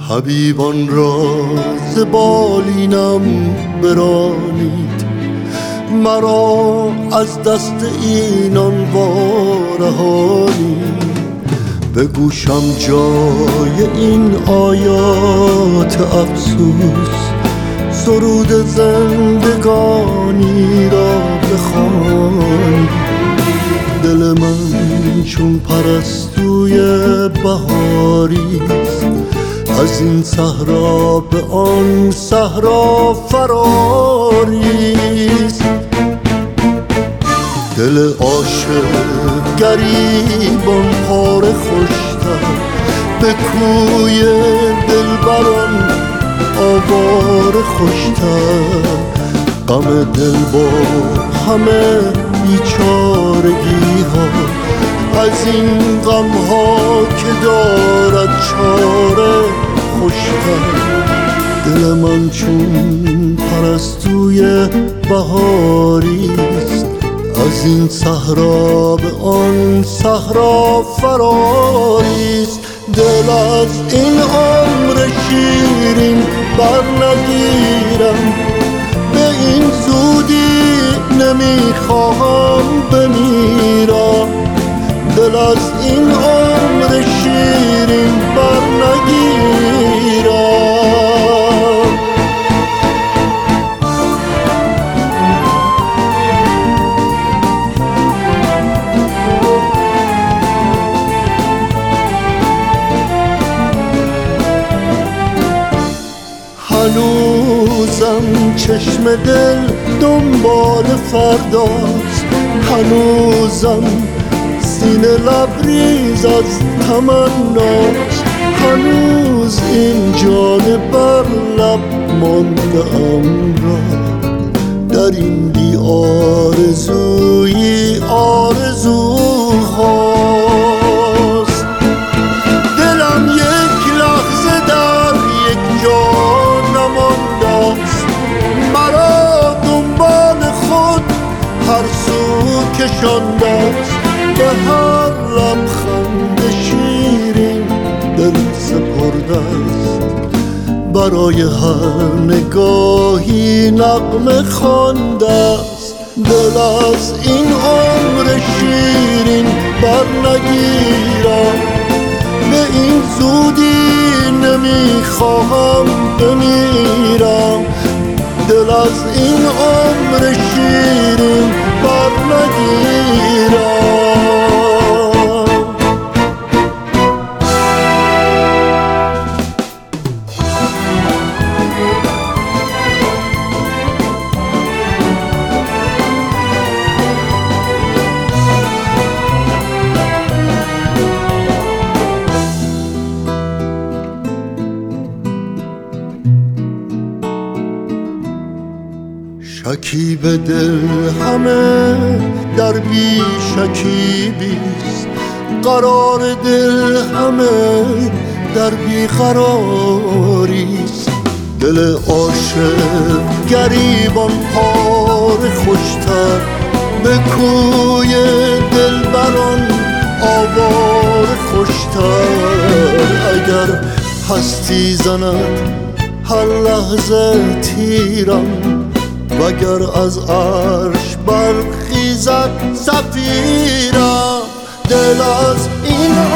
حبیبان را ز بالینم برانید، مرا از دست اینان وارهانید. به گوشم جای این آیات افسوس، سرود زندگانی را بخوانید. دل من چون پرستوی بهاریست، از این صحرا به آن صحرا فراریست. دل عاشق گریبان پاره خوشتر، به کوی دلبران آواره خوشتر. غم دل با همه بیچارگی ها، از این غم ها که دارد چاره خوشتر. دل من چون پرستوی بهاریست، از این صحرا به آن صحرا فراریست. دل از این عمر شیرین بر نگیرم، به این زودی نمیخواهم بمیرم. دل از این عمر شیرین بر نگیرم. هنوزم چشم دل دنبال فرداست، هنوزم سینه لبریز از تمناست. هنوز این جان بر لب مانده ام را، در این بی آرزویی آرزوهاست. دلم یک لحظه در یک جا نماندست، مرا دنبال خود هر سو کشاندست. به هر لبخند شیرین دل سپرده است، برای هر نگاهی نغمه خوانده است. دل از این عمر شیرین بر نگیرم، به این زودی نمیخواهم بمیرم. دل از این عمر شیرین بر نگیرم. شکیب دل همه در بی شکیبیست، قرار دل همه در بی قراریست. دل عاشق گریبان پاره خوشتر، به کوی دلبران آواره خوشتر. اگر هستی زند هر لحظه تیرم، وگر از عرش برخیزد صفیرم. دل از این